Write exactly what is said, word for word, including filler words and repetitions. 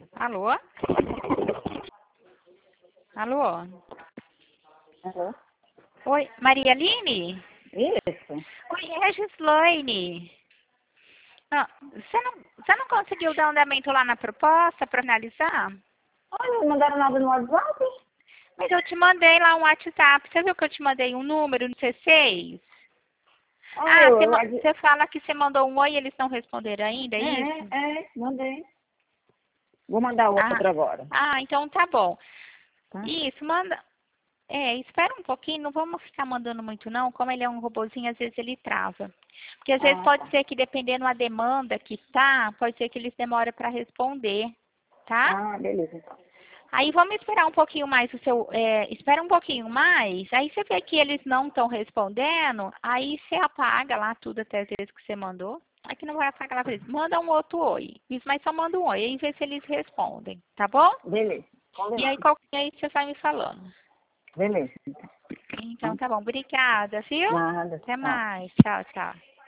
Alô? Alô? Alô? Oi, Maria Aline? Isso. Oi, é a Gislaine. Ah, você não, você não conseguiu dar andamento lá na proposta para finalizar? Olha, mandaram nada no WhatsApp? Mas eu te mandei lá um WhatsApp. Você viu que eu te mandei um número no C seis? Ah, Ah, eu, você, eu, ma- adi- você fala que você mandou um oi e eles não responderam ainda, é isso? é, é, mandei. Vou mandar Ah, outro agora. ah, então tá bom. Tá? Isso, manda. É, espera um pouquinho, não vamos ficar mandando muito não, como ele é um robozinho, às vezes ele trava. Porque às vezes Ah, pode tá. ser que dependendo da demanda que tá, pode ser que eles demorem para responder, tá? Ah, beleza. Então. Aí vamos esperar um pouquinho mais o seu, é, espera um pouquinho mais, aí você vê que eles não estão respondendo, aí você apaga lá tudo até as vezes que você mandou. Aqui não vai apagar lá pra eles. Manda um outro oi. Isso, mas só manda um oi, aí vê se eles respondem, tá bom? Beleza. E aí, Combinado. qualquer aí você vai me falando. Beleza. Então Então. tá bom, obrigada, viu? Nada. Até Tchau. mais. Tchau, tchau.